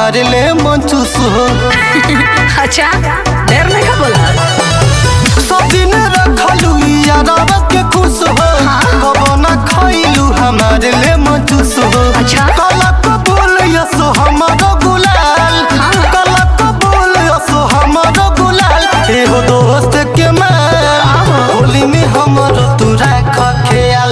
हमारे ले मंचूस हो। अच्छा देर नहीं का बोला सब दिन रखलू यारावा के खुश हो। कबो ना खइलू हमारे ले मंचूस हो। अच्छा कला कबूल यसो हमारो गुलाल। कला कबूल यसो हमारो गुलाल। एहो दोस्त के माल होली में हमारो तू राख ख्याल।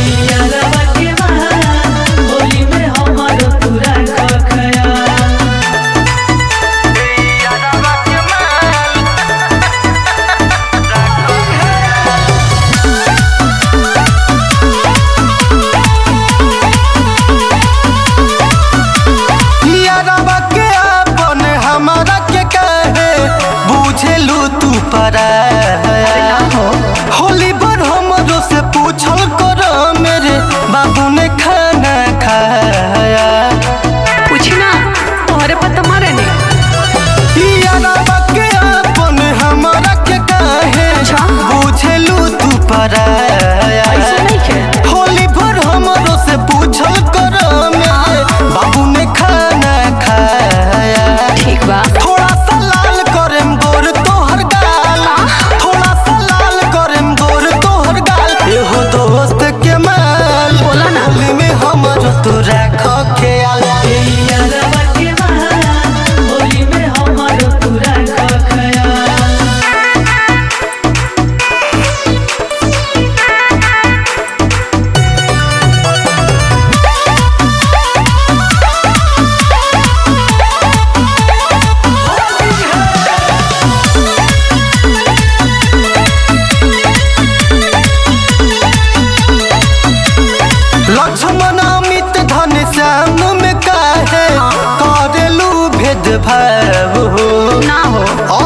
होली पर हमरो से पूछल करो मेरे बाबू ने खाना खाया। पूछना तोहरे पता मारे ने यारावा के अपन हमारा के काहे पूछलू तू पराया। ऐसा नहीं के होली पर हमरो से पूछल करो मेरे बाबू ने खाना खाया। ठीक बा थोड़ा सा लाल करेम गोर तोहर गाल। थोड़ा सा लाल करेम गोर तोहर गाल। एहो दोस्त के माल बोला ना होली में हमरो तू राख ख्याल। लक्ष्मण अमित धन श्याम में काहे करेलू भेदभाव हो। ना हो